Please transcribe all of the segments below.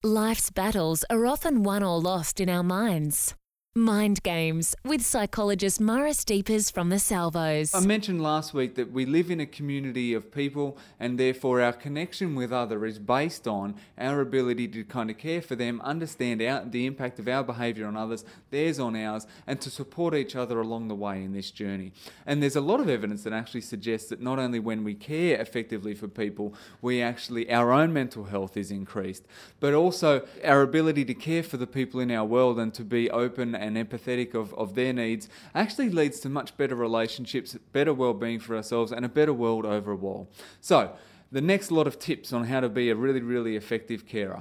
Life's battles are often won or lost in our minds. Mind Games with psychologist Maurice Deepers from the Salvos. I mentioned last week that we live in a community of people, and therefore our connection with others is based on our ability to kind of care for them, understand the impact of our behaviour on others, theirs on ours, and to support each other along the way in this journey. And there's a lot of evidence that actually suggests that not only when we care effectively for people, our own mental health is increased, but also our ability to care for the people in our world and to be open and empathetic of their needs actually leads to much better relationships, better well-being for ourselves, and a better world overall. So, the next lot of tips on how to be a really, really effective carer.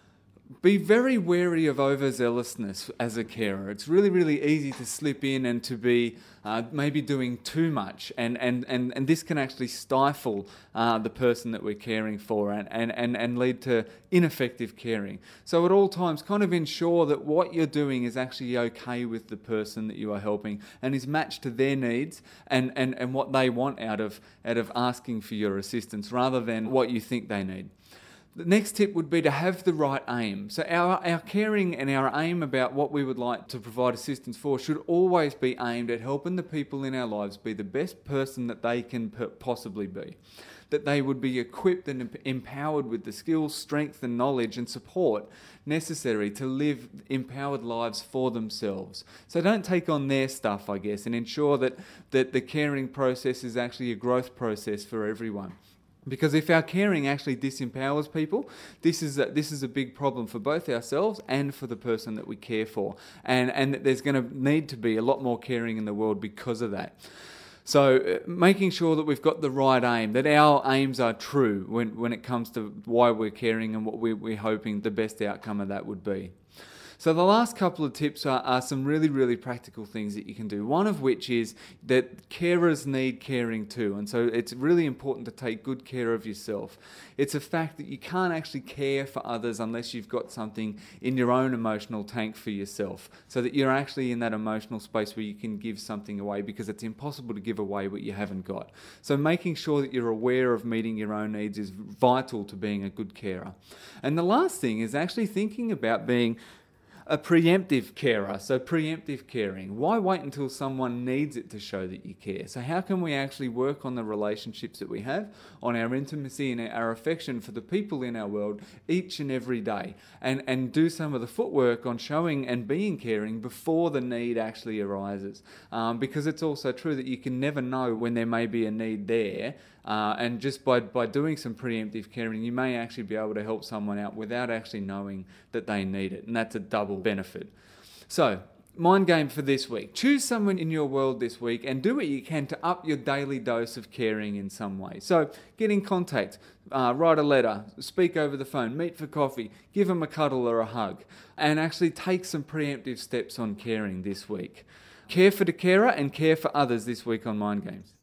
Be very wary of overzealousness as a carer. It's really, really easy to slip in and to be maybe doing too much, and this can actually stifle the person that we're caring for and lead to ineffective caring. So at all times, kind of ensure that what you're doing is actually okay with the person that you are helping and is matched to their needs and what they want out of asking for your assistance rather than what you think they need. The next tip would be to have the right aim. So our caring and our aim about what we would like to provide assistance for should always be aimed at helping the people in our lives be the best person that they can possibly be. That they would be equipped and empowered with the skills, strength and knowledge and support necessary to live empowered lives for themselves. So don't take on their stuff, I guess, and ensure that the caring process is actually a growth process for everyone. Because if our caring actually disempowers people, this is a big problem for both ourselves and for the person that we care for. And there's going to need to be a lot more caring in the world because of that. So making sure that we've got the right aim, that our aims are true when it comes to why we're caring and what we're hoping the best outcome of that would be. So the last couple of tips are some really, really practical things that you can do. One of which is that carers need caring too. And so it's really important to take good care of yourself. It's a fact that you can't actually care for others unless you've got something in your own emotional tank for yourself. So that you're actually in that emotional space where you can give something away, because it's impossible to give away what you haven't got. So making sure that you're aware of meeting your own needs is vital to being a good carer. And the last thing is actually thinking about being a preemptive carer, so preemptive caring. Why wait until someone needs it to show that you care? So how can we actually work on the relationships that we have, on our intimacy and our affection for the people in our world each and every day, and do some of the footwork on showing and being caring before the need actually arises? Because it's also true that you can never know when there may be a need there, and just by doing some preemptive caring, you may actually be able to help someone out without actually knowing that they need it. And that's a double benefit. So, mind game for this week. Choose someone in your world this week and do what you can to up your daily dose of caring in some way. So, get in contact, write a letter, speak over the phone, meet for coffee, give them a cuddle or a hug, and actually take some preemptive steps on caring this week. Care for the carer and care for others this week on Mind Games.